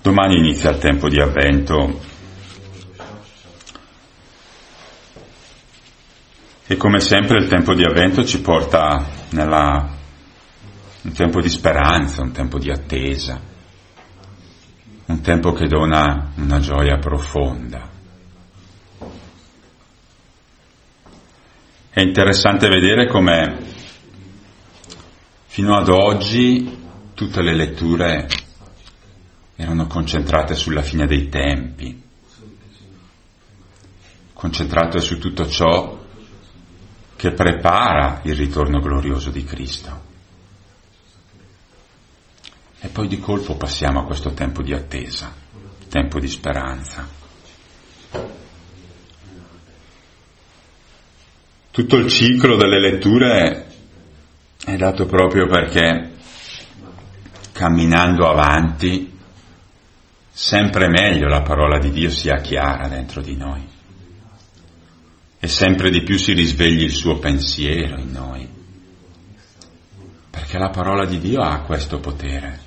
Domani inizia il tempo di Avvento e come sempre il tempo di Avvento ci porta un tempo di speranza, un tempo di attesa, un tempo che dona una gioia profonda. È interessante vedere come fino ad oggi tutte le letture erano concentrate sulla fine dei tempi, concentrate su tutto ciò che prepara il ritorno glorioso di Cristo. E poi di colpo passiamo a questo tempo di attesa, tempo di speranza. Tutto il ciclo delle letture è dato proprio perché camminando avanti sempre meglio la parola di Dio sia chiara dentro di noi e sempre di più si risvegli il suo pensiero in noi, perché la parola di Dio ha questo potere,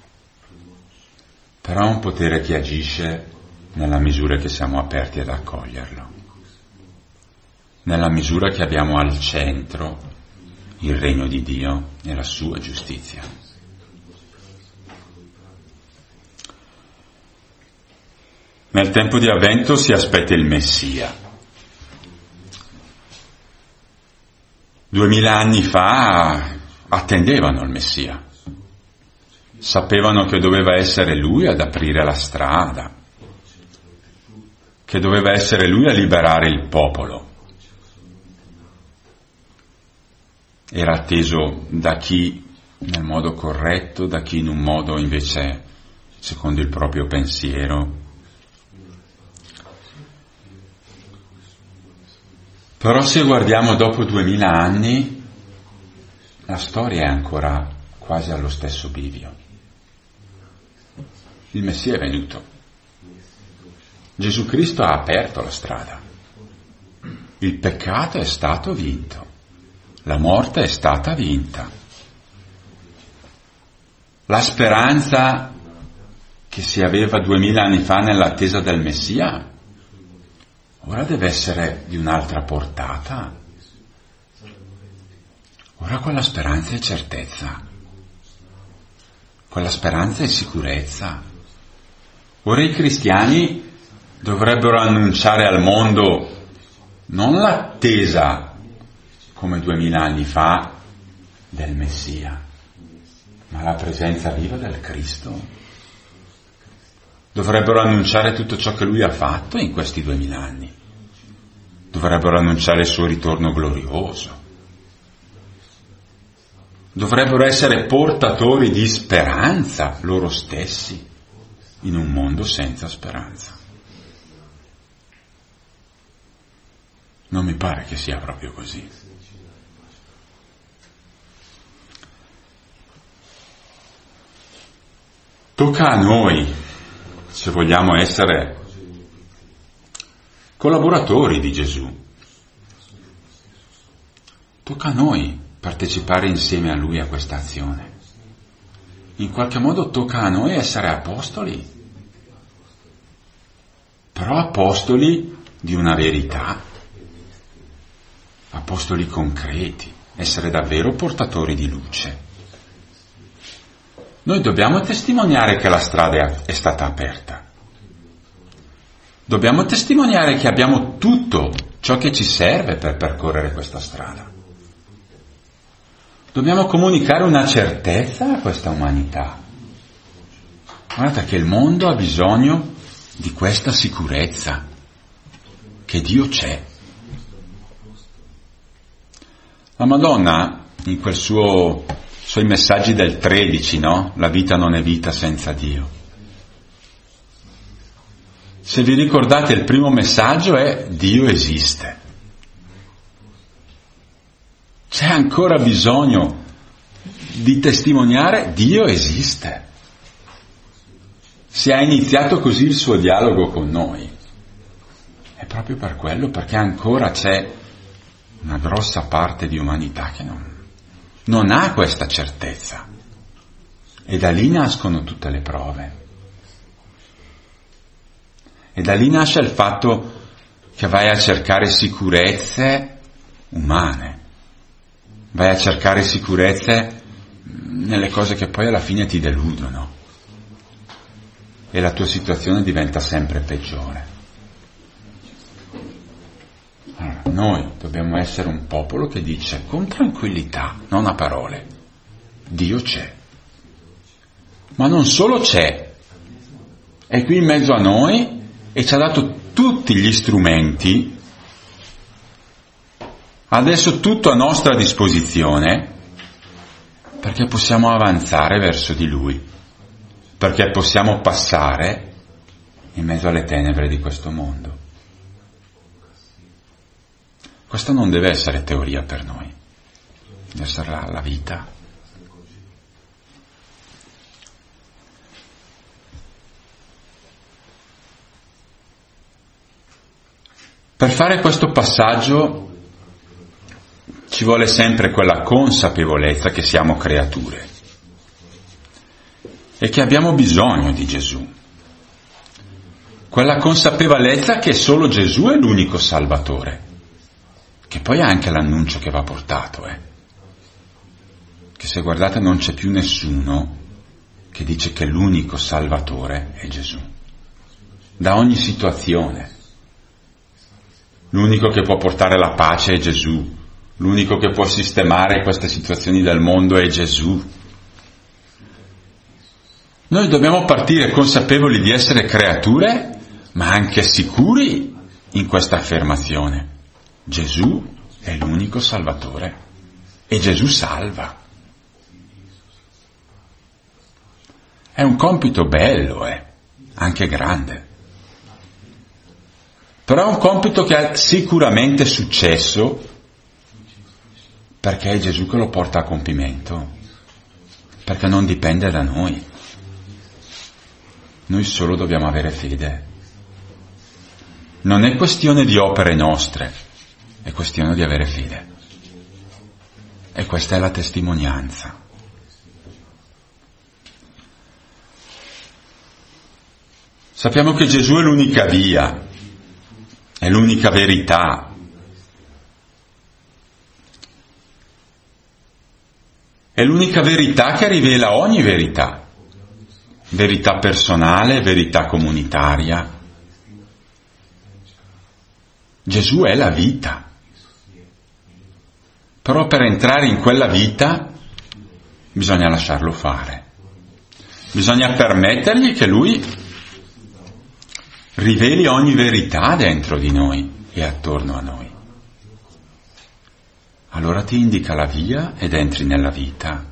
però è un potere che agisce nella misura che siamo aperti ad accoglierlo, nella misura che abbiamo al centro il regno di Dio e la sua giustizia. Nel tempo di Avvento si aspetta il Messia. 2000 anni fa attendevano il Messia. Sapevano che doveva essere Lui ad aprire la strada, che doveva essere Lui a liberare il popolo. Era atteso da chi nel modo corretto, da chi in un modo invece secondo il proprio pensiero. Però se guardiamo dopo 2000 anni, la storia è ancora quasi allo stesso bivio. Il Messia è venuto. Gesù Cristo ha aperto la strada. Il peccato è stato vinto. La morte è stata vinta. La speranza che si aveva 2000 anni fa nell'attesa del Messia ora deve essere di un'altra portata. Ora quella speranza è certezza, quella speranza è sicurezza. Ora i cristiani dovrebbero annunciare al mondo non l'attesa come 2000 anni fa del Messia, ma la presenza viva del Cristo. Dovrebbero annunciare tutto ciò che Lui ha fatto in questi 2000 anni. Dovrebbero annunciare il suo ritorno glorioso. Dovrebbero essere portatori di speranza loro stessi in un mondo senza speranza. Non mi pare che sia proprio così. Tocca a noi, se vogliamo essere collaboratori di Gesù. Tocca a noi partecipare insieme a Lui a questa azione. In qualche modo tocca a noi essere apostoli, però apostoli di una verità, apostoli concreti, essere davvero portatori di luce. Noi dobbiamo testimoniare che la strada è stata aperta. Dobbiamo testimoniare che abbiamo tutto ciò che ci serve per percorrere questa strada. Dobbiamo comunicare una certezza a questa umanità. Guardate che il mondo ha bisogno di questa sicurezza, che Dio c'è. La Madonna, in quel suoi messaggi del 13, no? La vita non è vita senza Dio. Se vi ricordate, il primo messaggio è Dio esiste. C'è ancora bisogno di testimoniare Dio esiste. Si è iniziato così il suo dialogo con noi. È proprio per quello, perché ancora c'è una grossa parte di umanità che non ha questa certezza. E da lì nascono tutte le prove. E da lì nasce il fatto che vai a cercare sicurezze umane, vai a cercare sicurezze nelle cose che poi alla fine ti deludono e la tua situazione diventa sempre peggiore. Allora, noi dobbiamo essere un popolo che dice con tranquillità, non a parole, Dio c'è. Ma non solo c'è, è qui in mezzo a noi e ci ha dato tutti gli strumenti, adesso tutto a nostra disposizione, perché possiamo avanzare verso di Lui, perché possiamo passare in mezzo alle tenebre di questo mondo. Questo non deve essere teoria per noi, deve essere la vita. Per fare questo passaggio ci vuole sempre quella consapevolezza che siamo creature e che abbiamo bisogno di Gesù. Quella consapevolezza che solo Gesù è l'unico Salvatore, che poi è anche l'annuncio che va portato, che se guardate non c'è più nessuno che dice che l'unico Salvatore è Gesù, da ogni situazione. L'unico che può portare la pace è Gesù, l'unico che può sistemare queste situazioni del mondo è Gesù. Noi dobbiamo partire consapevoli di essere creature, ma anche sicuri in questa affermazione. Gesù è l'unico Salvatore e Gesù salva. È un compito bello, anche grande. Però è un compito che ha sicuramente successo perché è Gesù che lo porta a compimento, perché non dipende da noi. Noi solo dobbiamo avere fede. Non è questione di opere nostre, è questione di avere fede. E questa è la testimonianza. Sappiamo che Gesù è l'unica via, è l'unica verità. È l'unica verità che rivela ogni verità. Verità personale, verità comunitaria. Gesù è la vita. Però per entrare in quella vita bisogna lasciarlo fare. Bisogna permettergli che Lui riveli ogni verità dentro di noi e attorno a noi. Allora ti indica la via ed entri nella vita.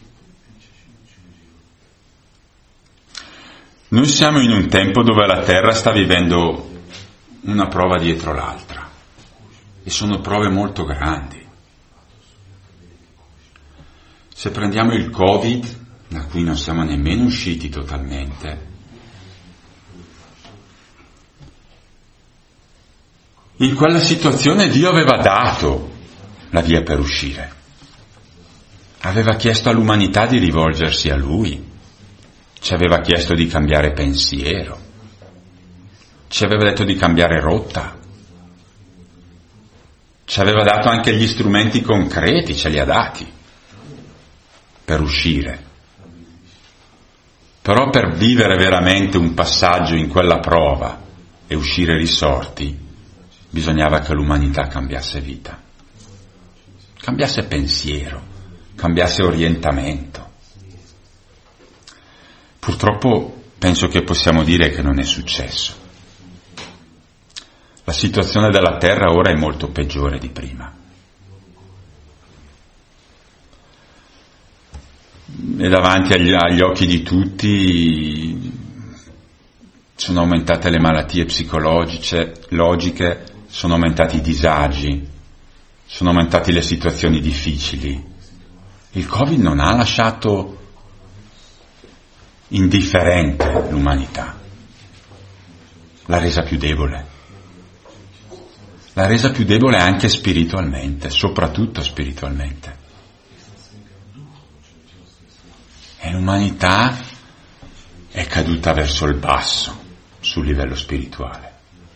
Noi siamo in un tempo dove la Terra sta vivendo una prova dietro l'altra e sono prove molto grandi. Se prendiamo il Covid, da cui non siamo nemmeno usciti totalmente, in quella situazione Dio aveva dato la via per uscire. Aveva chiesto all'umanità di rivolgersi a Lui, ci aveva chiesto di cambiare pensiero, ci aveva detto di cambiare rotta, ci aveva dato anche gli strumenti concreti, ce li ha dati per uscire. Però per vivere veramente un passaggio in quella prova e uscire risorti, bisognava che l'umanità cambiasse vita, cambiasse pensiero, cambiasse orientamento. Purtroppo penso che possiamo dire che non è successo. La situazione della Terra ora è molto peggiore di prima. E davanti agli occhi di tutti sono aumentate le malattie psicologiche, sono aumentati i disagi, sono aumentate le situazioni difficili. Il Covid non ha lasciato indifferente l'umanità, l'ha resa più debole. L'ha resa più debole anche spiritualmente, soprattutto spiritualmente. E l'umanità è caduta verso il basso, sul livello spirituale.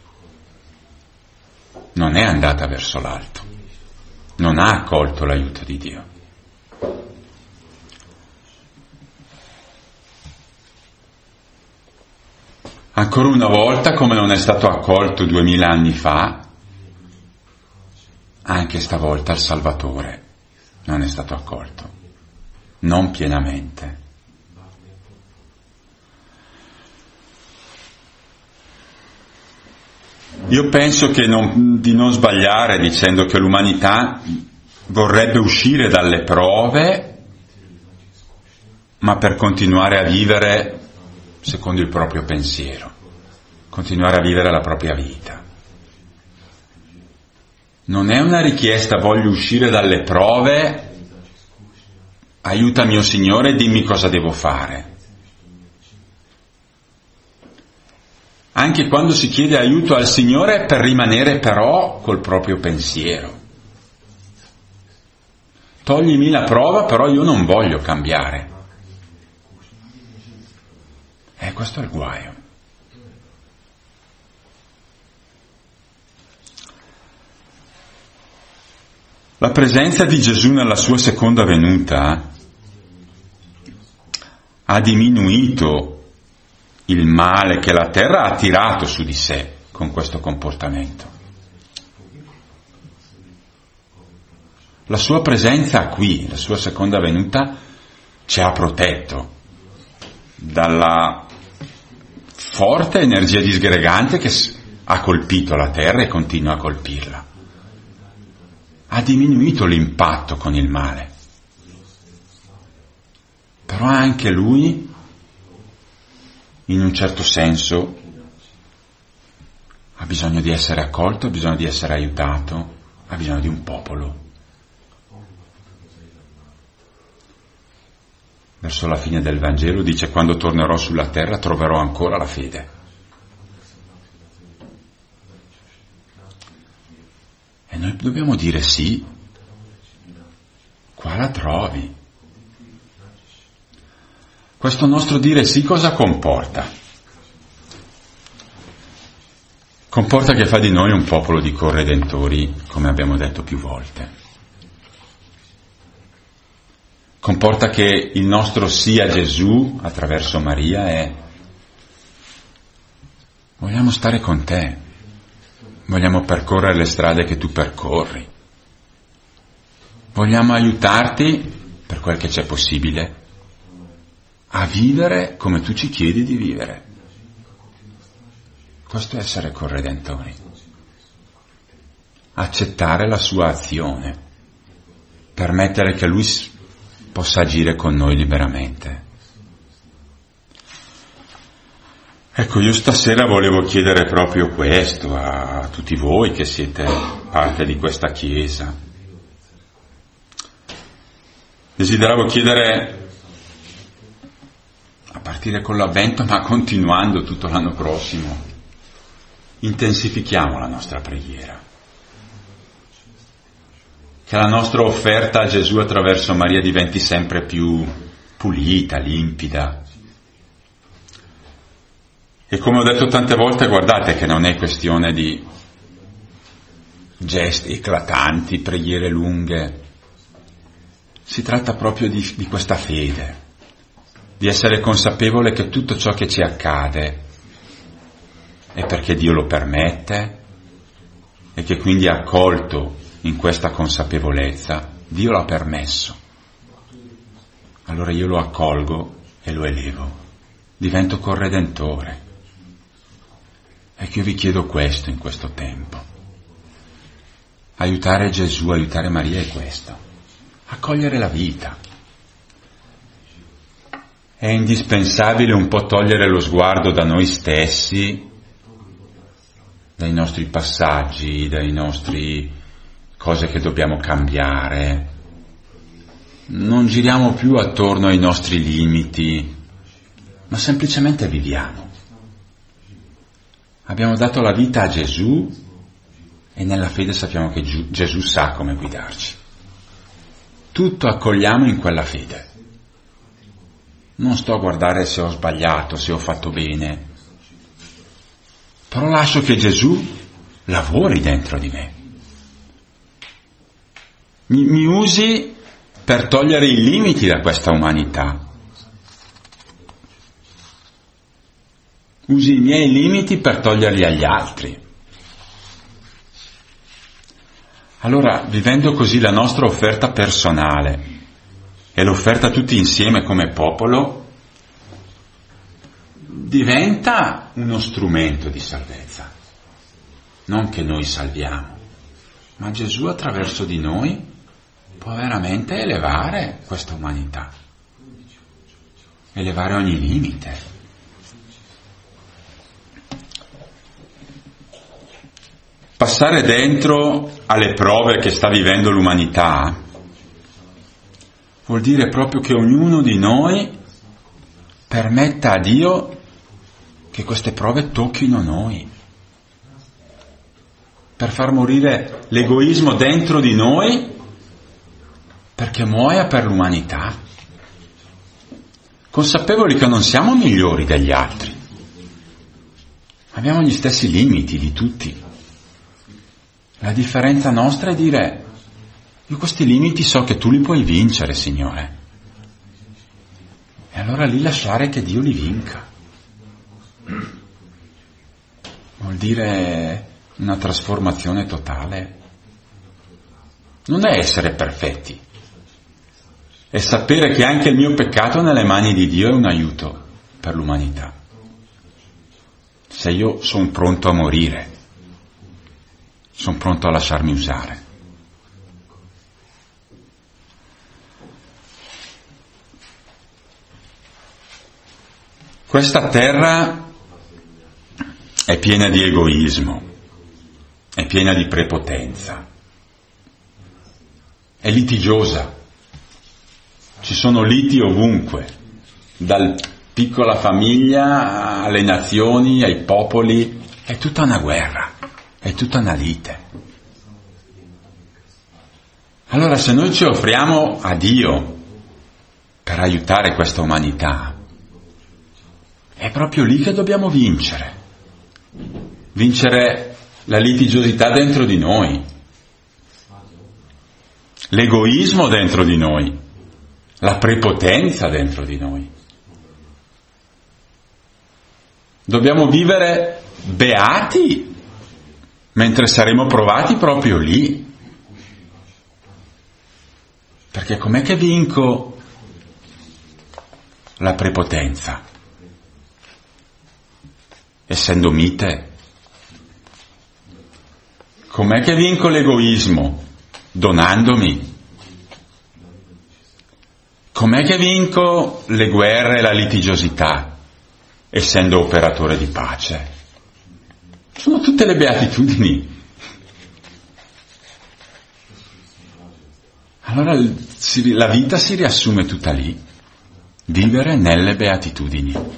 Non è andata verso l'alto, non ha accolto l'aiuto di Dio. Ancora una volta, come non è stato accolto 2000 anni fa, anche stavolta il Salvatore non è stato accolto, non pienamente. Io penso che di non sbagliare dicendo che l'umanità vorrebbe uscire dalle prove, ma per continuare a vivere secondo il proprio pensiero, continuare a vivere la propria vita. Non è una richiesta, voglio uscire dalle prove, aiutami, o Signore, dimmi cosa devo fare. Anche quando si chiede aiuto al Signore per rimanere però col proprio pensiero. Toglimi la prova, però io non voglio cambiare. Questo è il guaio. La presenza di Gesù nella sua seconda venuta ha diminuito il male che la terra ha attirato su di sé con questo comportamento. La sua presenza qui, la sua seconda venuta, ci ha protetto dalla forte energia disgregante che ha colpito la terra e continua a colpirla. Ha diminuito l'impatto con il male. Però anche lui, in un certo senso, ha bisogno di essere accolto, ha bisogno di essere aiutato, ha bisogno di un popolo. Verso la fine del Vangelo dice: quando tornerò sulla terra troverò ancora la fede. E noi dobbiamo dire sì, qua la trovi. Questo nostro dire sì cosa comporta? Comporta che fa di noi un popolo di corredentori, come abbiamo detto più volte. Comporta che il nostro sì a Gesù, attraverso Maria, è: vogliamo stare con te, vogliamo percorrere le strade che tu percorri, vogliamo aiutarti, per quel che c'è possibile, a vivere come tu ci chiedi di vivere. Questo è essere corredentori. Accettare la sua azione, permettere che lui possa agire con noi liberamente. Ecco, io stasera volevo chiedere proprio questo a tutti voi che siete parte di questa Chiesa. Desideravo chiedere, a partire con l'Avvento, ma continuando tutto l'anno prossimo, intensifichiamo la nostra preghiera. Che la nostra offerta a Gesù attraverso Maria diventi sempre più pulita, limpida. E come ho detto tante volte, guardate che non è questione di gesti eclatanti, preghiere lunghe. Si tratta proprio di questa fede, di essere consapevole che tutto ciò che ci accade è perché Dio lo permette e che quindi è accolto in questa consapevolezza. Dio l'ha permesso, allora io lo accolgo e lo elevo, divento corredentore. E che io vi chiedo questo in questo tempo: aiutare Gesù, aiutare Maria è questo, accogliere la vita. È indispensabile un po' togliere lo sguardo da noi stessi, dai nostri passaggi, dai nostri cose che dobbiamo cambiare. Non giriamo più attorno ai nostri limiti, ma semplicemente viviamo. Abbiamo dato la vita a Gesù e nella fede sappiamo che Gesù sa come guidarci. Tutto accogliamo in quella fede. Non sto a guardare se ho sbagliato, se ho fatto bene. però lascio che Gesù lavori dentro di me. Mi usi per togliere i limiti da questa umanità. Usi i miei limiti per toglierli agli altri. Allora, vivendo così la nostra offerta personale e l'offerta tutti insieme come popolo, diventa uno strumento di salvezza. Non che noi salviamo, ma Gesù attraverso di noi può veramente elevare questa umanità, elevare ogni limite. Passare dentro alle prove che sta vivendo l'umanità vuol dire proprio che ognuno di noi permetta a Dio che queste prove tocchino noi, per far morire l'egoismo dentro di noi, perché muoia per l'umanità, consapevoli che non siamo migliori degli altri, abbiamo gli stessi limiti di tutti. La differenza nostra è dire: io questi limiti so che tu li puoi vincere, Signore. E allora lì lasciare che Dio li vinca. Vuol dire una trasformazione totale. Non è essere perfetti, è sapere che anche il mio peccato nelle mani di Dio è un aiuto per l'umanità. Se io sono pronto a morire, sono pronto a lasciarmi usare. Questa terra è piena di egoismo, è piena di prepotenza, è litigiosa, ci sono liti ovunque, dal piccola famiglia alle nazioni, ai popoli, è tutta una guerra, è tutta una lite. Allora, se noi ci offriamo a Dio per aiutare questa umanità, è proprio lì che dobbiamo vincere la litigiosità dentro di noi, l'egoismo dentro di noi, la prepotenza dentro di noi. Dobbiamo vivere beati mentre saremo provati proprio lì. Perché com'è che vinco la prepotenza? Essendo mite. Com'è che vinco l'egoismo? Donandomi. Com'è che vinco le guerre e la litigiosità? Essendo operatore di pace. Sono tutte le beatitudini. Allora la vita si riassume tutta lì. Vivere nelle beatitudini.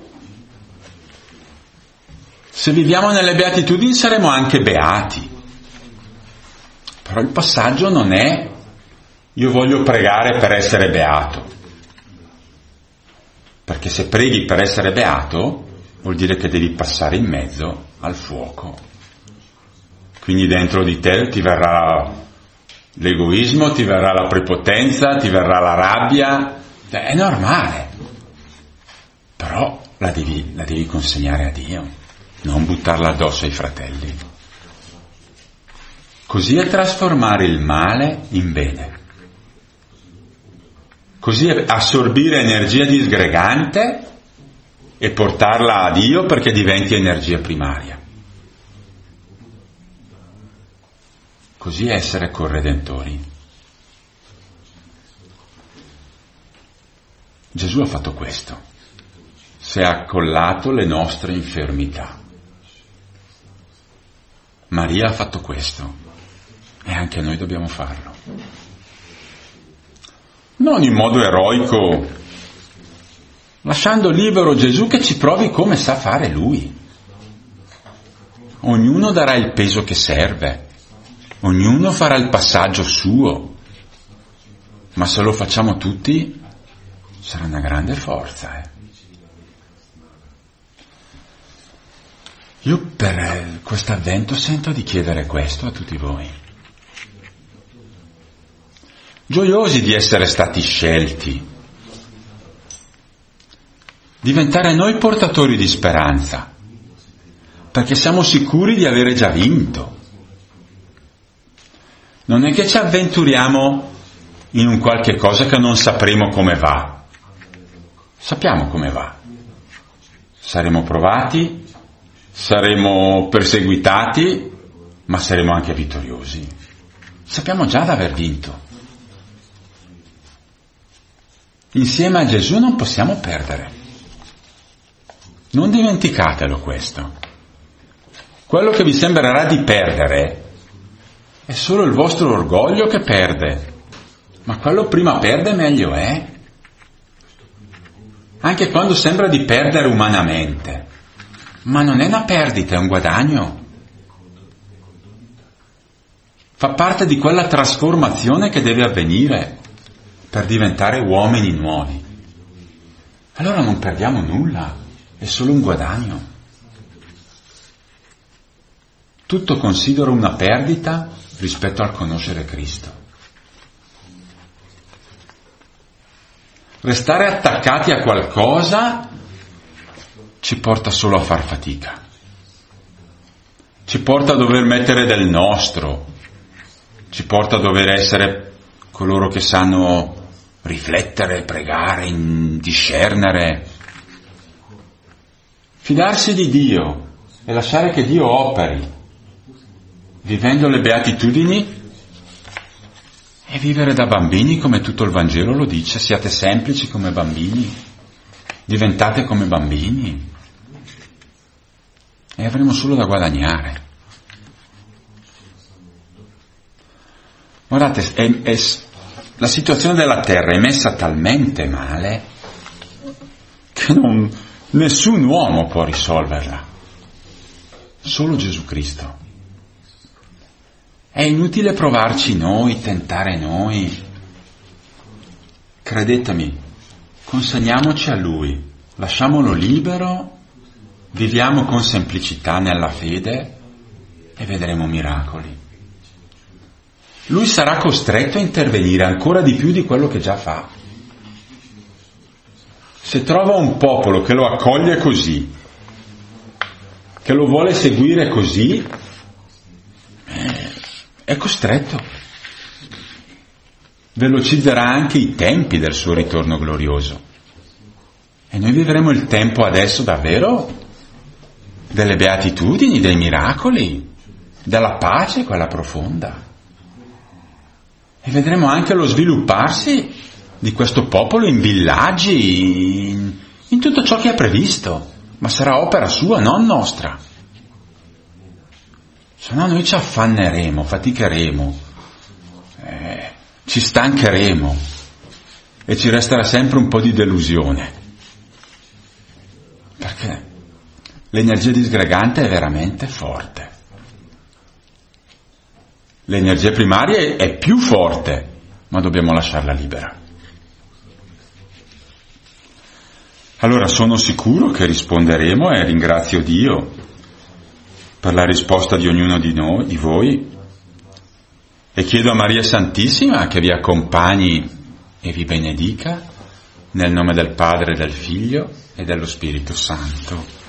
Se viviamo nelle beatitudini saremo anche beati. Però il passaggio non è io voglio pregare per essere beato. Perché se preghi per essere beato vuol dire che devi passare in mezzo al fuoco. Quindi dentro di te ti verrà l'egoismo, ti verrà la prepotenza, ti verrà la rabbia. È normale. Però la devi consegnare a Dio. Non buttarla addosso ai fratelli. Così è trasformare il male in bene. Così è assorbire energia disgregante e portarla a Dio perché diventi energia primaria. Così è essere corredentori. Gesù ha fatto questo. Si è accollato le nostre infermità. Maria ha fatto questo e anche noi dobbiamo farlo. Non in modo eroico, lasciando libero Gesù che ci provi come sa fare Lui. Ognuno darà il peso che serve, ognuno farà il passaggio suo, ma se lo facciamo tutti sarà una grande forza. Io per questo avvento sento di chiedere questo a tutti voi. Gioiosi di essere stati scelti, diventare noi portatori di speranza, perché siamo sicuri di avere già vinto. Non è che ci avventuriamo in un qualche cosa che non sapremo come va. Sappiamo come va. Saremo provati, saremo perseguitati, ma saremo anche vittoriosi. Sappiamo già di aver vinto. Insieme a Gesù non possiamo perdere. Non dimenticatelo questo. Quello che vi sembrerà di perdere è solo il vostro orgoglio che perde, ma quello prima perde meglio è. Anche quando sembra di perdere umanamente, ma non è una perdita, è un guadagno. Fa parte di quella trasformazione che deve avvenire per diventare uomini nuovi. Allora non perdiamo nulla, è solo un guadagno. Tutto considero una perdita rispetto al conoscere Cristo. Restare attaccati a qualcosa ci porta solo a far fatica. Ci porta a dover mettere del nostro, ci porta a dover essere coloro che sanno riflettere, pregare, discernere. Fidarsi di Dio e lasciare che Dio operi, vivendo le beatitudini e vivere da bambini come tutto il Vangelo lo dice, siate semplici come bambini, diventate come bambini e avremo solo da guadagnare. Guardate, la situazione della terra è messa talmente male che nessun uomo può risolverla, solo Gesù Cristo. È inutile provarci noi, tentare noi. Credetemi, consegniamoci a Lui, lasciamolo libero, viviamo con semplicità nella fede e vedremo miracoli. Lui sarà costretto a intervenire ancora di più di quello che già fa. Se trova un popolo che lo accoglie così, che lo vuole seguire così, è costretto. Velocizzerà anche i tempi del suo ritorno glorioso. E noi vivremo il tempo adesso davvero delle beatitudini, dei miracoli, della pace, quella profonda. E vedremo anche lo svilupparsi di questo popolo in villaggi, in tutto ciò che è previsto, ma sarà opera sua, non nostra. Se no noi ci affanneremo, faticheremo, ci stancheremo e ci resterà sempre un po' di delusione, perché l'energia disgregante è veramente forte. L'energia primaria è più forte, ma dobbiamo lasciarla libera. Allora sono sicuro che risponderemo e ringrazio Dio per la risposta di ognuno di noi, di voi, e chiedo a Maria Santissima che vi accompagni e vi benedica nel nome del Padre, del Figlio e dello Spirito Santo.